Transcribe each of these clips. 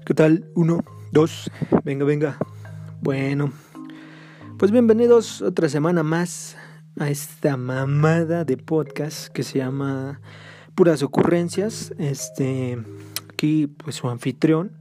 ¿Qué tal? 1, 2, venga. Bueno, pues bienvenidos otra semana más a esta mamada de podcast que se llama Puras Ocurrencias. Aquí pues su anfitrión.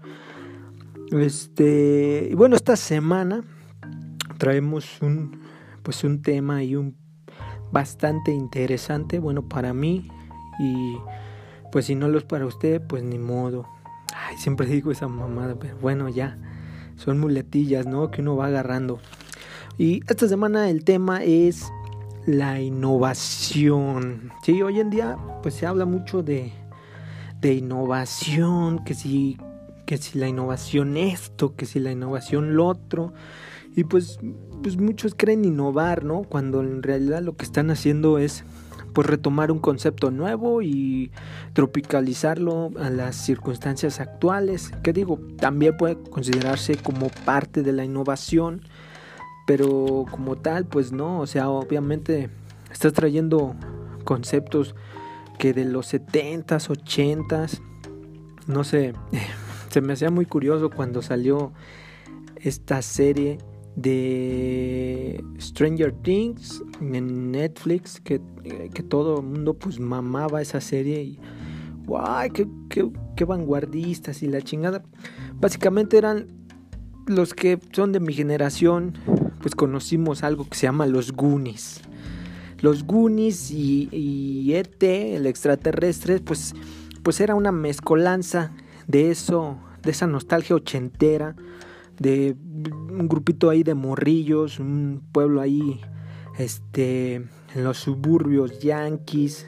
Y bueno, esta semana traemos un tema y un bastante interesante, bueno, para mí, y pues si no lo es para usted, pues ni modo. Ay, siempre digo esa mamada, pero bueno, ya son muletillas, ¿no? Que uno va agarrando. Y esta semana el tema es la innovación. Sí, hoy en día pues se habla mucho de innovación, que si la innovación esto, que si la innovación lo otro. Y pues muchos creen innovar, ¿no? Cuando en realidad lo que están haciendo es pues retomar un concepto nuevo y tropicalizarlo a las circunstancias actuales, que digo, también puede considerarse como parte de la innovación, pero como tal, pues no, o sea, obviamente estás trayendo conceptos que de los 70s, 80s, no sé, se me hacía muy curioso cuando salió esta serie de Stranger Things en Netflix, que todo el mundo pues mamaba esa serie y guay, qué vanguardistas y la chingada. Básicamente eran los que son de mi generación, pues conocimos algo que se llama los Goonies. Los Goonies y E.T., el extraterrestre, pues era una mezcolanza de eso, de esa nostalgia ochentera, de un grupito ahí de morrillos, un pueblo ahí en los suburbios yanquis,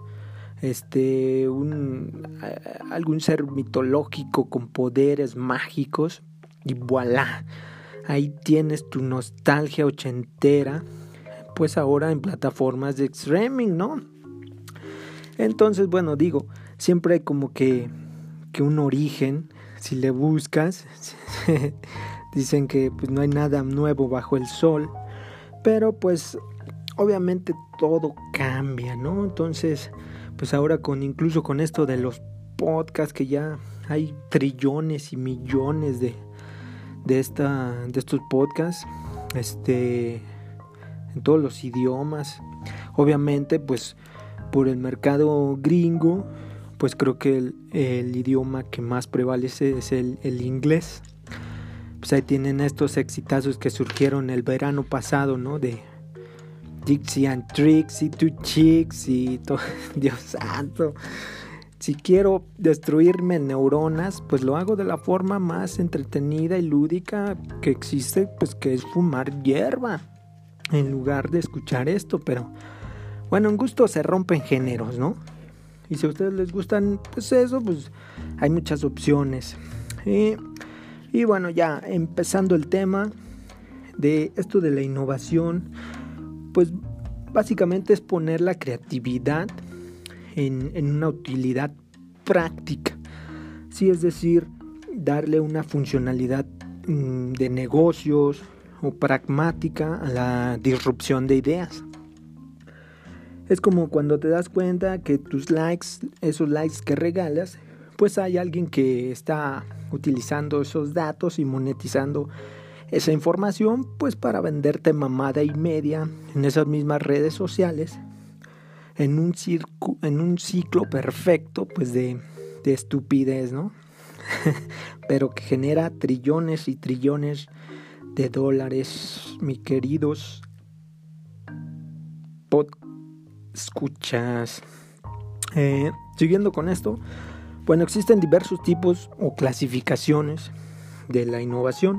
algún ser mitológico con poderes mágicos, y voilà, ahí tienes tu nostalgia ochentera, pues ahora en plataformas de streaming, ¿no? Entonces, bueno, digo, siempre hay como que un origen, si le buscas. Dicen que pues no hay nada nuevo bajo el sol, pero pues obviamente todo cambia, ¿no? Entonces, pues ahora incluso con esto de los podcasts, que ya hay trillones y millones de estos podcasts, en todos los idiomas. Obviamente, pues por el mercado gringo, pues creo que el idioma que más prevalece es el inglés. Pues ahí tienen estos exitazos que surgieron el verano pasado, ¿no? De Dixie and Tricks y Two Chicks y todo. Dios santo. Si quiero destruirme neuronas, pues lo hago de la forma más entretenida y lúdica que existe, pues que es fumar hierba en lugar de escuchar esto. Pero bueno, en gusto se rompen géneros, ¿no? Y si a ustedes les gustan, pues eso, pues hay muchas opciones. Y bueno, ya empezando el tema de esto de la innovación, pues básicamente es poner la creatividad en una utilidad práctica. Sí, es decir, darle una funcionalidad de negocios o pragmática a la disrupción de ideas. Es como cuando te das cuenta que tus likes, esos likes que regalas, pues hay alguien que está utilizando esos datos y monetizando esa información, pues para venderte mamada y media en esas mismas redes sociales, en un ciclo perfecto, pues de estupidez, ¿no? Pero que genera trillones y trillones de dólares, mis queridos escuchas. Siguiendo con esto, bueno, existen diversos tipos o clasificaciones de la innovación,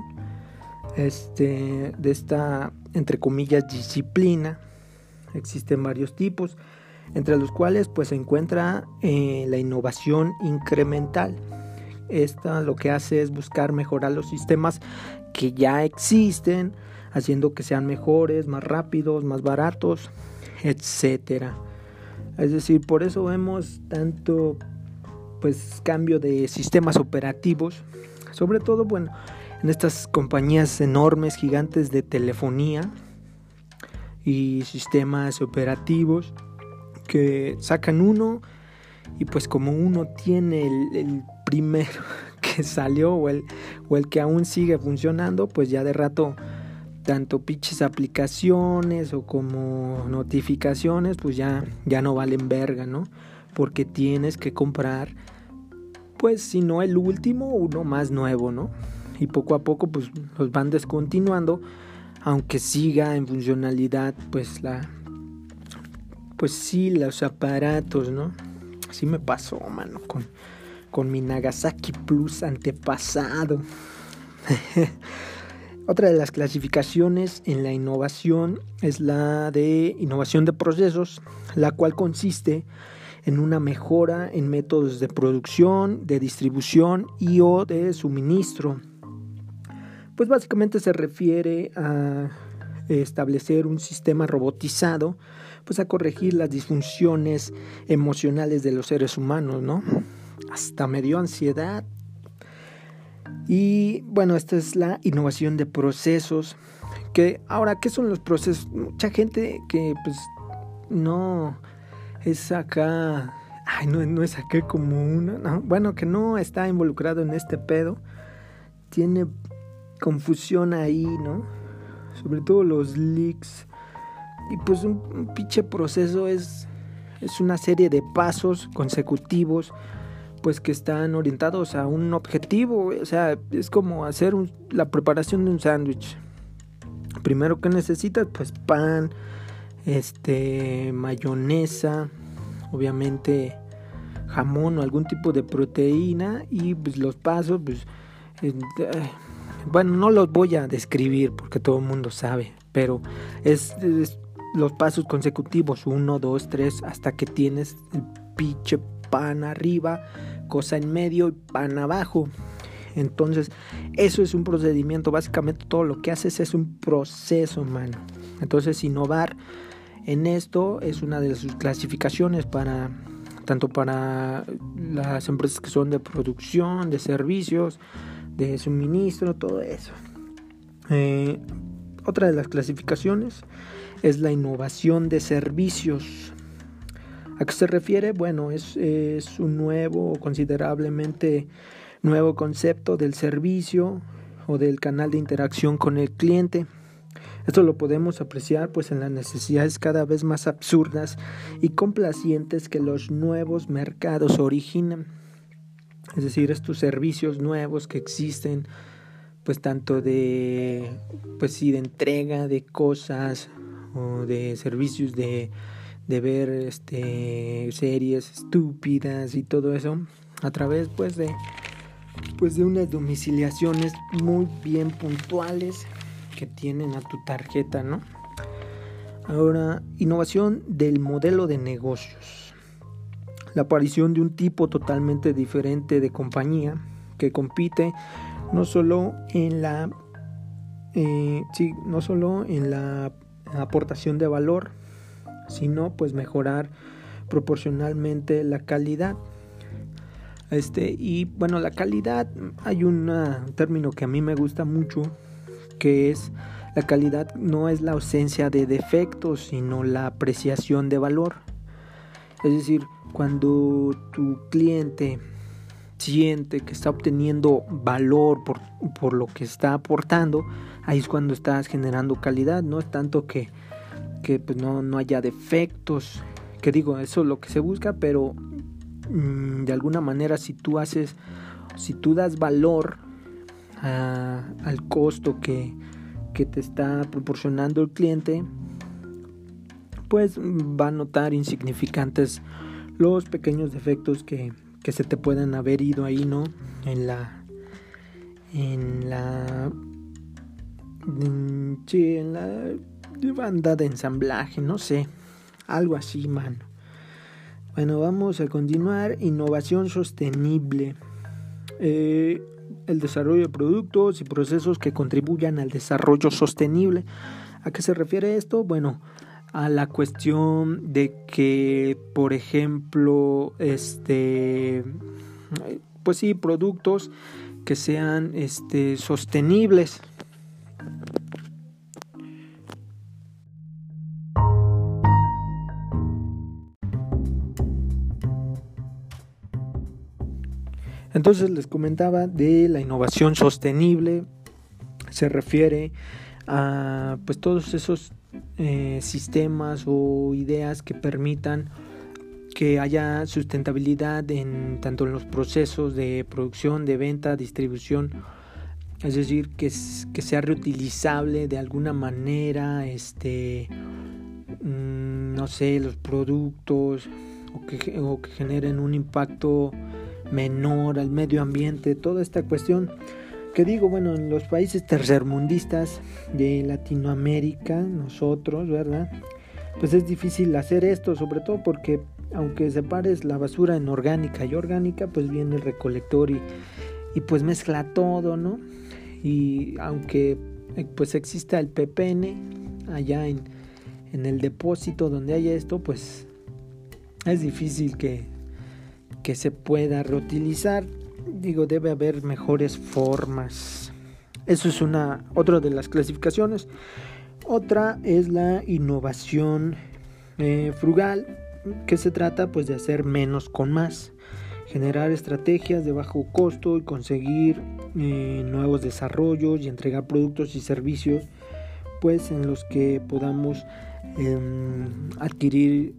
de esta, entre comillas, disciplina. Existen varios tipos, entre los cuales pues se encuentra la innovación incremental. Esta lo que hace es buscar mejorar los sistemas que ya existen, haciendo que sean mejores, más rápidos, más baratos, etcétera. Es decir, por eso vemos tanto pues cambio de sistemas operativos, sobre todo bueno en estas compañías enormes, gigantes de telefonía y sistemas operativos, que sacan uno y pues como uno tiene el primero que salió o el que aún sigue funcionando, pues ya de rato tanto pinches aplicaciones o como notificaciones pues ya no valen verga, ¿no? Porque tienes que comprar, pues si no el último, uno más nuevo, ¿no? Y poco a poco pues los van descontinuando, aunque siga en funcionalidad pues sí, los aparatos, ¿no? Así me pasó, mano, con mi Nagasaki Plus antepasado. Otra de las clasificaciones en la innovación es la de innovación de procesos, la cual consiste en una mejora en métodos de producción, de distribución y o de suministro. Pues básicamente se refiere a establecer un sistema robotizado, pues a corregir las disfunciones emocionales de los seres humanos, ¿no? Hasta me dio ansiedad. Y bueno, esta es la innovación de procesos. Que ahora, ¿qué son los procesos? Mucha gente que pues no es acá, no es acá como una, no, bueno, que no está involucrado en este pedo, tiene confusión ahí, ¿no? Sobre todo los leaks. Y pues un pinche proceso es una serie de pasos consecutivos pues que están orientados a un objetivo, o sea, es como hacer la preparación de un sándwich. Primero que necesitas, pues pan, mayonesa, obviamente jamón o algún tipo de proteína y pues los pasos, pues bueno, no los voy a describir porque todo el mundo sabe, pero es los pasos consecutivos, 1, 2, 3, hasta que tienes el pinche pan arriba, cosa en medio y pan abajo. Entonces eso es un procedimiento, básicamente todo lo que haces es un proceso, mano. Entonces innovar en esto es una de sus clasificaciones tanto para las empresas que son de producción, de servicios, de suministro, todo eso. Otra de las clasificaciones es la innovación de servicios. ¿A qué se refiere? Bueno, es un nuevo, considerablemente nuevo concepto del servicio o del canal de interacción con el cliente. Esto lo podemos apreciar pues en las necesidades cada vez más absurdas y complacientes que los nuevos mercados originan. Es decir, estos servicios nuevos que existen, pues tanto de entrega de cosas o de servicios de ver series estúpidas y todo eso a través de unas domiciliaciones muy bien puntuales que tienen a tu tarjeta, ¿no? Ahora, innovación del modelo de negocios. La aparición de un tipo totalmente diferente de compañía que compite no solo en la aportación de valor, sino pues mejorar proporcionalmente la calidad. Y bueno, la calidad, hay un término que a mí me gusta mucho, que es la calidad no es la ausencia de defectos, sino la apreciación de valor. Es decir, cuando tu cliente siente que está obteniendo valor por lo que está aportando, ahí es cuando estás generando calidad. No es tanto que pues no haya defectos, que digo, eso es lo que se busca, pero de alguna manera si tú das valor al costo que te está proporcionando el cliente, pues va a notar insignificantes los pequeños defectos que se te pueden haber ido ahí, ¿no? En la banda de ensamblaje, no sé, algo así, mano. Bueno, vamos a continuar. Innovación sostenible. El desarrollo de productos y procesos que contribuyan al desarrollo sostenible. ¿A qué se refiere esto? Bueno, a la cuestión de que, por ejemplo, pues sí, productos que sean sostenibles. Entonces les comentaba de la innovación sostenible. Se refiere a pues todos esos sistemas o ideas que permitan que haya sustentabilidad en tanto en los procesos de producción, de venta, distribución, es decir, que sea reutilizable de alguna manera, no sé, los productos o que generen un impacto menor al medio ambiente, toda esta cuestión. Que digo, bueno, en los países tercermundistas de Latinoamérica, nosotros, ¿verdad? Pues es difícil hacer esto, sobre todo porque aunque separes la basura en orgánica y orgánica, pues viene el recolector y pues mezcla todo, ¿no? Y aunque pues exista el PPN allá en el depósito donde haya esto, pues es difícil que se pueda reutilizar. Digo, debe haber mejores formas. Eso es otra de las clasificaciones. Otra es la innovación frugal, que se trata pues de hacer menos con más, generar estrategias de bajo costo y conseguir nuevos desarrollos y entregar productos y servicios pues en los que podamos adquirir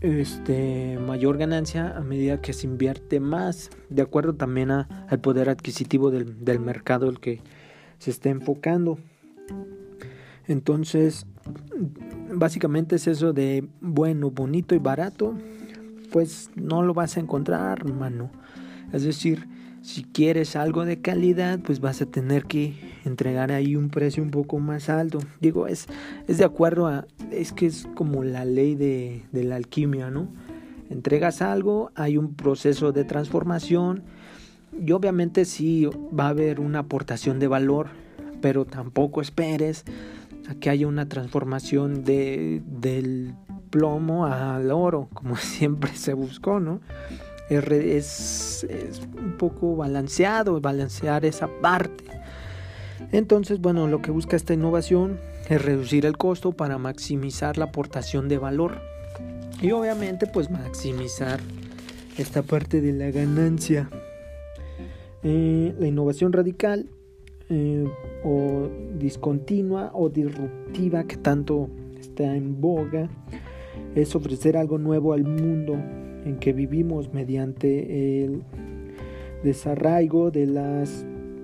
mayor ganancia a medida que se invierte más, de acuerdo también al poder adquisitivo del mercado el que se está enfocando. Entonces, básicamente es eso de bueno, bonito y barato, pues no lo vas a encontrar, hermano. Es decir, si quieres algo de calidad, pues vas a tener que entregar ahí un precio un poco más alto. Digo, es de acuerdo es que es como la ley de la alquimia, ¿no? Entregas algo, hay un proceso de transformación y obviamente sí va a haber una aportación de valor, pero tampoco esperes a que haya una transformación del plomo al oro, como siempre se buscó, ¿no? Es un poco balancear esa parte. Entonces, bueno, lo que busca esta innovación es reducir el costo para maximizar la aportación de valor y obviamente pues maximizar esta parte de la ganancia. La innovación radical o discontinua o disruptiva, que tanto está en boga, es ofrecer algo nuevo al mundo en que vivimos mediante el desarraigo de las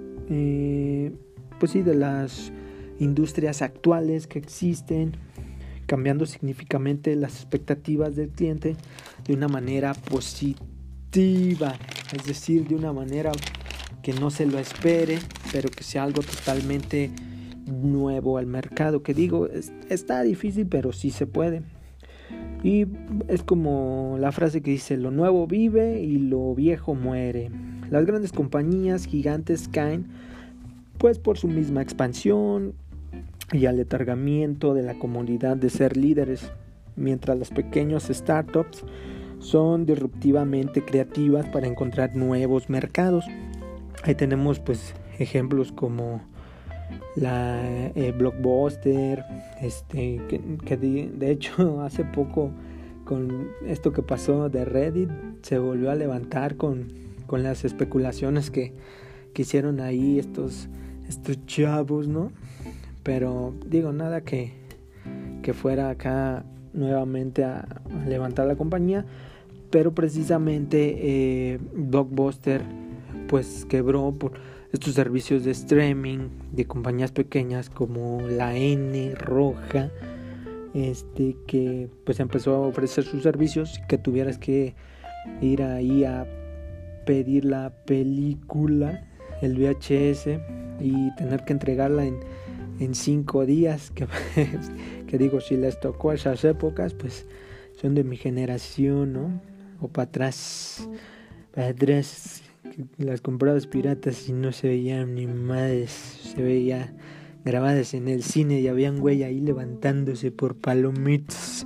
de las industrias actuales que existen, cambiando significativamente las expectativas del cliente de una manera positiva, es decir, de una manera que no se lo espere, pero que sea algo totalmente nuevo al mercado. Que digo, está difícil, pero sí se puede. Y es como la frase que dice: lo nuevo vive y lo viejo muere. Las grandes compañías gigantes caen pues por su misma expansión y aletargamiento de la comodidad de ser líderes, mientras los pequeños startups son disruptivamente creativas para encontrar nuevos mercados. Ahí tenemos pues ejemplos como la Blockbuster, que de hecho hace poco, con esto que pasó de Reddit, se volvió a levantar con las especulaciones que hicieron ahí estos chavos, ¿no? Pero digo, nada que fuera acá nuevamente a levantar la compañía, pero precisamente Blockbuster pues quebró por estos servicios de streaming de compañías pequeñas como la N Roja, que pues empezó a ofrecer sus servicios, que tuvieras que ir ahí a pedir la película, el VHS, y tener que entregarla en 5 días, que digo, si les tocó esas épocas, pues son de mi generación, ¿no? O para atrás, las comprabas piratas y no se veían ni madres, se veía grabadas en el cine y había un güey ahí levantándose por palomitas.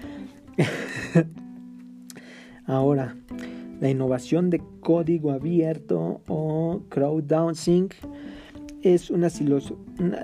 Ahora, la innovación de código abierto o crowdsourcing es una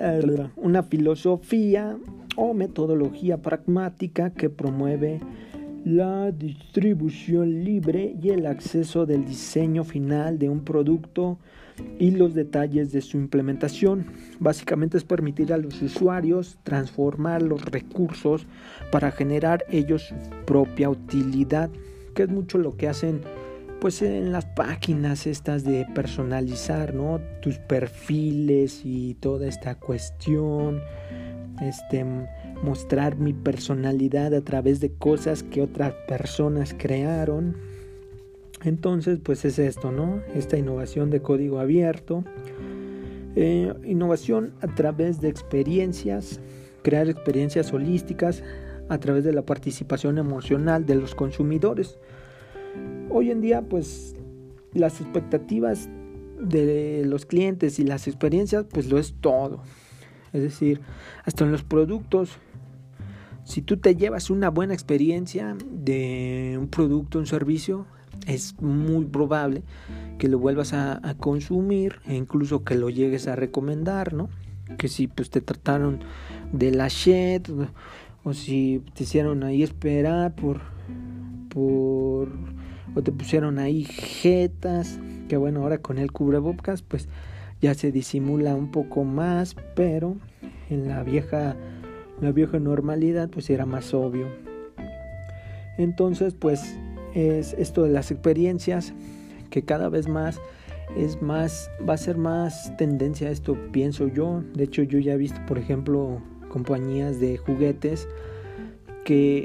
filosofía o metodología pragmática que promueve la distribución libre y el acceso del diseño final de un producto y los detalles de su implementación. Básicamente es permitir a los usuarios transformar los recursos para generar ellos su propia utilidad, que es mucho lo que hacen pues en las páginas estas de personalizar, ¿no? Tus perfiles y toda esta cuestión, mostrar mi personalidad a través de cosas que otras personas crearon. Entonces pues es esto, ¿no? Esta innovación de código abierto, innovación a través de experiencias, crear experiencias holísticas a través de la participación emocional de los consumidores. Hoy en día pues las expectativas de los clientes y las experiencias pues lo es todo. Es decir, hasta en los productos, si tú te llevas una buena experiencia de un producto, un servicio, es muy probable que lo vuelvas a consumir e incluso que lo llegues a recomendar, ¿no? Que si pues te trataron de la shit o si te hicieron ahí esperar o te pusieron ahí jetas, que bueno, ahora con el cubrebocas pues ya se disimula un poco más, pero en la vieja normalidad pues era más obvio. Entonces pues es esto de las experiencias que cada vez más va a ser más tendencia a esto, pienso yo. De hecho yo ya he visto, por ejemplo, compañías de juguetes que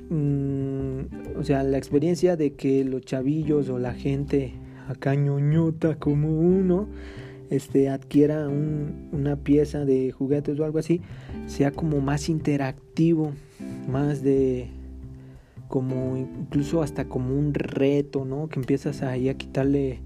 o sea, la experiencia de que los chavillos o la gente acá ñoñota como uno adquiera una pieza de juguetes o algo así, sea como más interactivo, más de como incluso hasta como un reto, ¿no? Que empiezas ahí a quitarle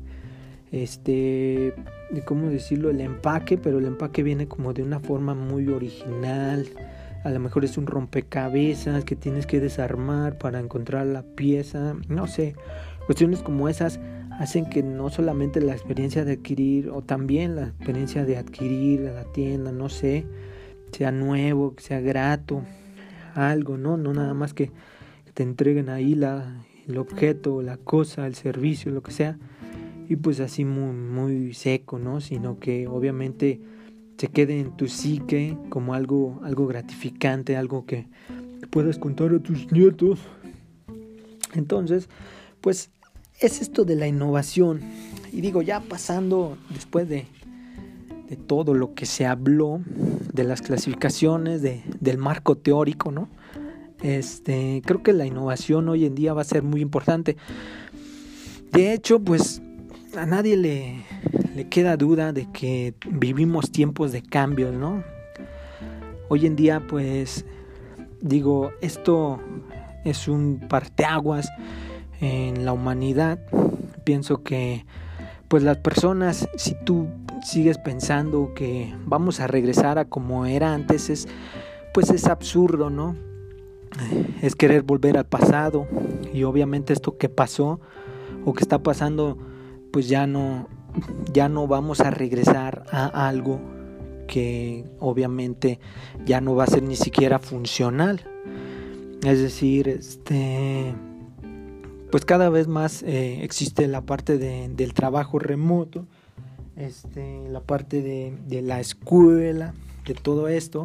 ¿cómo decirlo? El empaque, pero el empaque viene como de una forma muy original. A lo mejor es un rompecabezas que tienes que desarmar para encontrar la pieza, no sé, cuestiones como esas hacen que no solamente la experiencia de adquirir, o también la experiencia de adquirir a la tienda, no sé, sea nuevo, que sea grato, algo, no nada más que te entreguen ahí el objeto, la cosa, el servicio, lo que sea, y pues así muy, muy seco, ¿no? Sino que obviamente se quede en tu psique como algo gratificante, algo que puedas contar a tus nietos. Entonces, pues es esto de la innovación. Y digo, ya pasando después de todo lo que se habló, de las clasificaciones, del marco teórico, ¿no? Creo que la innovación hoy en día va a ser muy importante. De hecho, pues a nadie le queda duda de que vivimos tiempos de cambios, ¿no? Hoy en día, pues, digo, esto es un parteaguas en la humanidad. Pienso que, pues, las personas, si tú sigues pensando que vamos a regresar a como era antes, es absurdo, ¿no? Es querer volver al pasado, y obviamente esto que pasó o que está pasando, pues ya no vamos a regresar a algo que obviamente ya no va a ser ni siquiera funcional. Es decir, pues cada vez más existe la parte del trabajo remoto, la parte de la escuela, de todo esto.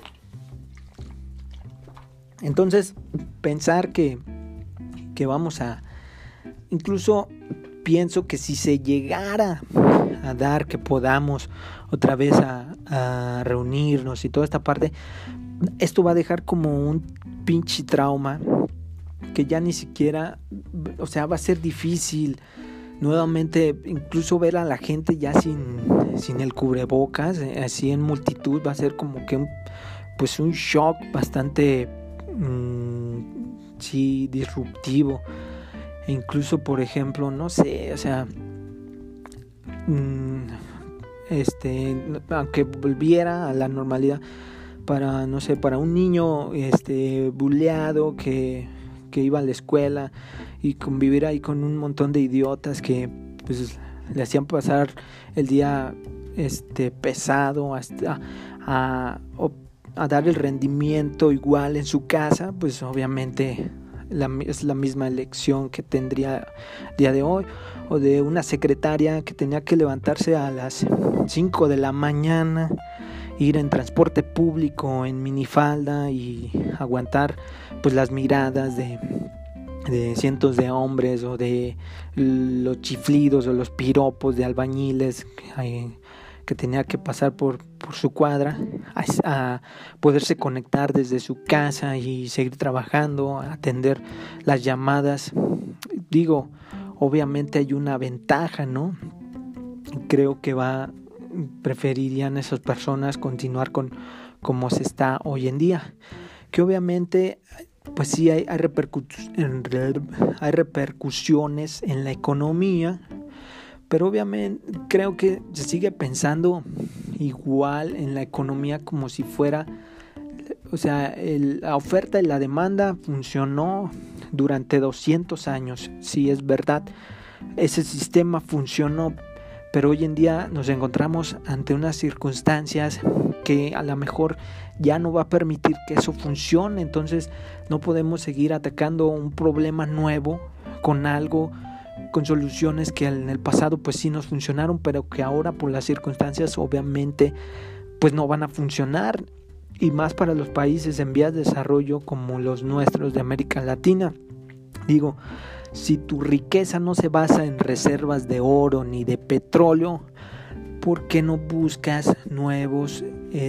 Entonces, pensar que vamos a, incluso pienso que si se llegara a dar que podamos otra vez a reunirnos y toda esta parte, esto va a dejar como un pinche trauma que ya ni siquiera, o sea, va a ser difícil nuevamente incluso ver a la gente ya sin el cubrebocas, así en multitud, va a ser como que un shock bastante sí, disruptivo. E incluso, por ejemplo, no sé, o sea, aunque volviera a la normalidad, para un niño buleado que iba a la escuela y convivir ahí con un montón de idiotas que pues le hacían pasar el día pesado hasta a dar el rendimiento igual en su casa, pues obviamente es la misma elección que tendría el día de hoy, o de una secretaria que tenía que levantarse a las 5 de la mañana, ir en transporte público en minifalda y aguantar pues las miradas de cientos de hombres, o de los chiflidos o los piropos de albañiles que tenía que pasar por su cuadra, a poderse conectar desde su casa y seguir trabajando, a atender las llamadas. Digo, obviamente hay una ventaja, ¿no? Creo que preferirían esas personas continuar con como se está hoy en día, que obviamente pues sí hay repercusiones en la economía, pero obviamente creo que se sigue pensando igual en la economía como si fuera, o sea, la oferta y la demanda funcionó durante 200 años, sí es verdad, ese sistema funcionó, pero hoy en día nos encontramos ante unas circunstancias que a lo mejor ya no va a permitir que eso funcione. Entonces no podemos seguir atacando un problema nuevo con soluciones que en el pasado pues sí nos funcionaron, pero que ahora por las circunstancias obviamente pues no van a funcionar, y más para los países en vías de desarrollo como los nuestros de América Latina. Digo, si tu riqueza no se basa en reservas de oro ni de petróleo, ¿por qué no buscas nuevos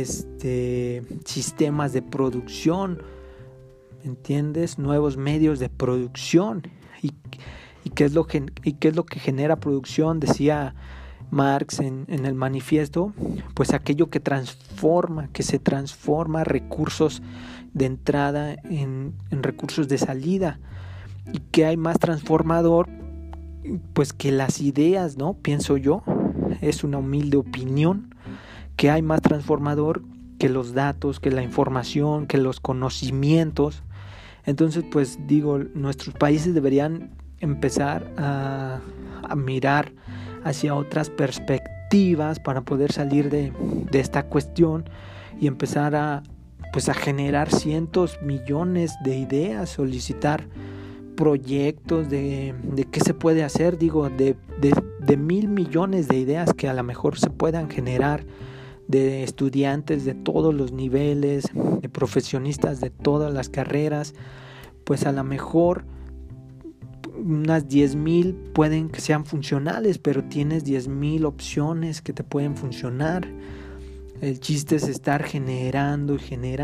sistemas de producción? ¿Entiendes? Nuevos medios de producción. ¿Y qué es lo que genera producción? Decía Marx en el manifiesto, pues aquello que se transforma recursos de entrada en recursos de salida. ¿Y qué hay más transformador? Pues que las ideas, ¿no? Pienso yo, es una humilde opinión, que hay más transformador que los datos, que la información, que los conocimientos. Entonces, pues digo, nuestros países deberían empezar a mirar hacia otras perspectivas para poder salir de esta cuestión y empezar a generar cientos, millones de ideas, solicitar proyectos de qué se puede hacer, digo, de 1,000 millones de ideas que a lo mejor se puedan generar, de estudiantes de todos los niveles, de profesionistas de todas las carreras, pues a lo mejor unas 10,000 pueden que sean funcionales, pero tienes 10,000 opciones que te pueden funcionar. El chiste es estar generando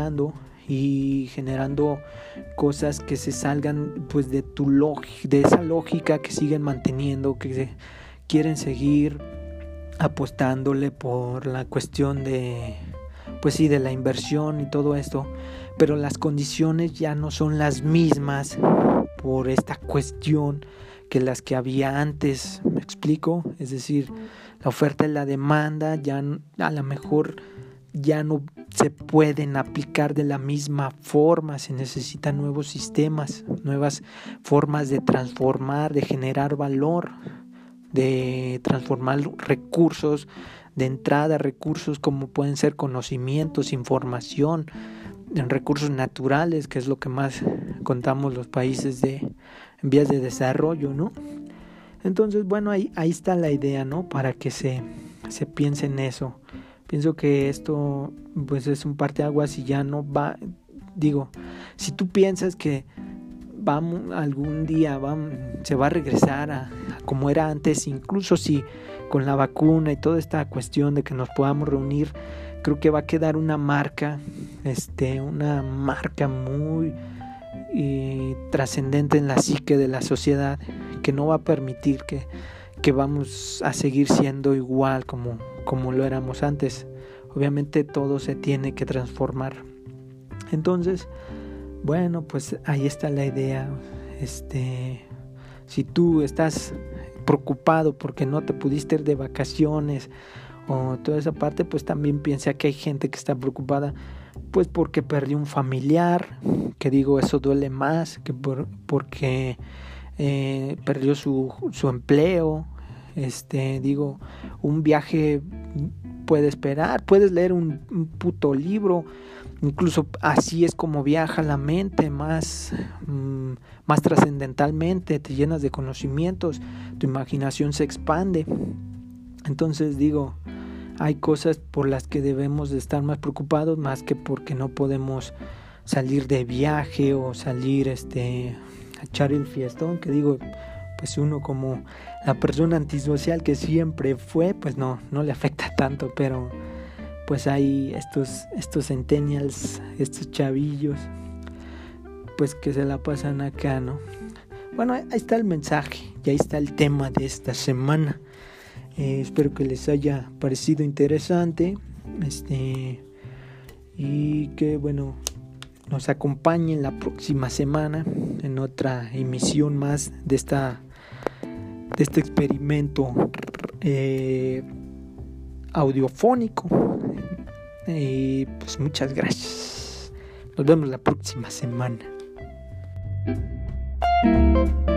cosas que se salgan pues de esa lógica que siguen manteniendo, que quieren seguir apostándole por la cuestión de la inversión y todo esto, pero las condiciones ya no son las mismas por esta cuestión que las que había antes. ¿Me explico? Es decir, la oferta y la demanda ya a lo mejor ya no se pueden aplicar de la misma forma, se necesitan nuevos sistemas, nuevas formas de transformar, de generar valor, de transformar recursos de entrada, recursos como pueden ser conocimientos, información, en recursos naturales, que es lo que más contamos los países en vías de desarrollo, ¿no? Entonces, bueno, ahí está la idea, ¿no? Para que se piense en eso. Pienso que esto pues es un parteaguas y ya no va, digo, si tú piensas que algún día se va a regresar a como era antes, incluso si con la vacuna y toda esta cuestión de que nos podamos reunir, creo que va a quedar una marca muy trascendente en la psique de la sociedad, que no va a permitir que vamos a seguir siendo igual como lo éramos antes. Obviamente todo se tiene que transformar. Entonces, bueno, pues ahí está la idea. Si tú estás preocupado porque no te pudiste ir de vacaciones o toda esa parte, pues también piensa que hay gente que está preocupada pues porque perdió un familiar, que digo, eso duele más que porque perdió su empleo. Digo, un viaje puede esperar, puedes leer un puto libro Incluso así es como viaja la mente más trascendentalmente, te llenas de conocimientos, tu imaginación se expande. Entonces digo, hay cosas por las que debemos de estar más preocupados, más que porque no podemos salir de viaje o salir a echar el fiestón, que digo, pues uno como la persona antisocial que siempre fue, pues no le afecta tanto, pero pues hay estos centennials, estos chavillos, pues que se la pasan acá, ¿no? Bueno, ahí está el mensaje y ahí está el tema de esta semana. Espero que les haya parecido interesante, y que bueno, nos acompañen la próxima semana en otra emisión más de este experimento audiofónico. Pues muchas gracias. Nos vemos la próxima semana.